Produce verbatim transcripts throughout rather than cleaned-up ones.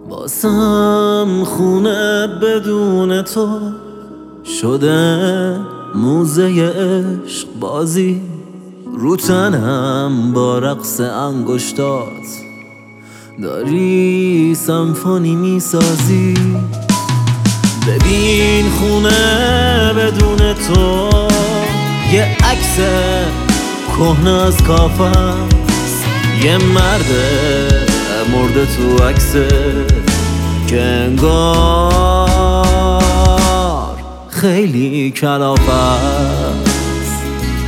واسم خونه بدون تو شده موزه عشق بازی، رو تنم با رقص انگشتات داری سمفونی میسازی. ببین خونه بدون تو یه عکس کهنه از کافم، یه مرد مرده تو عکسه که انگار خیلی کلافه است.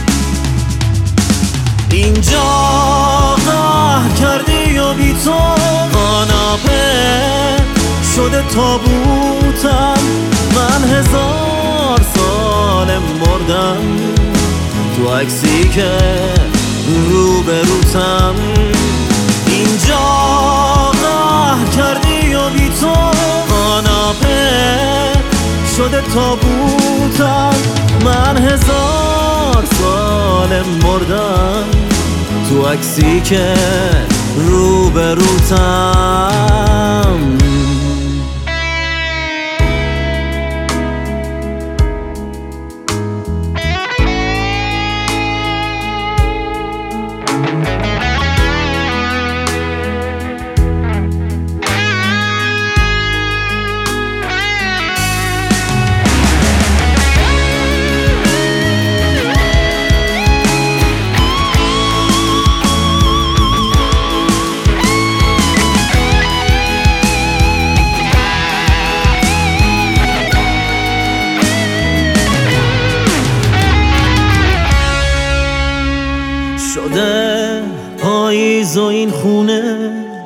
اینجا قهر کردی و بی تو قاناپه شده تابوتم، من هزار سال مردم تو عکسی که رو به روتم. اینجا قهر کردی و بی تو قاناپه شده تابوتم، من هزار سال مردم تو عکسی که رو به روتم. شده پاییز و این خونه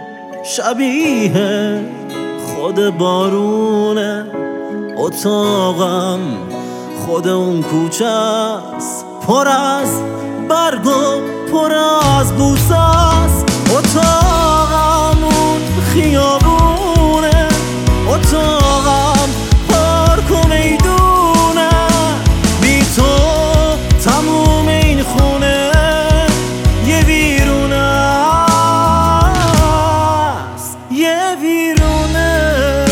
شبیه خود بارونه، اتاقم خود اون کوچه است، پر از برگ و پر از بوسه است. اتاقم اون خیابونه، اتاقم پارک و میدونه، بی تو تموم این خونه یه ویرونه است، یه ویرونه.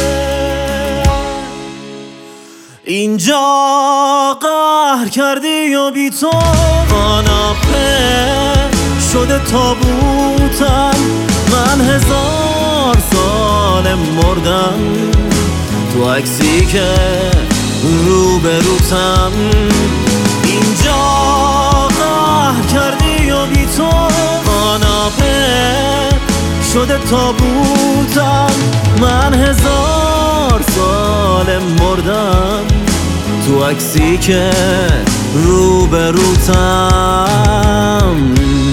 اینجا قهر کردی و بی تو قاناپه شده تابوتم، من هزار سال مردم تو عکسی که رو به روتم. اینجا قهر کردی و بی تو قاناپه شده تابوتم، من هزار سال مردم تو عکسی که رو به روتم.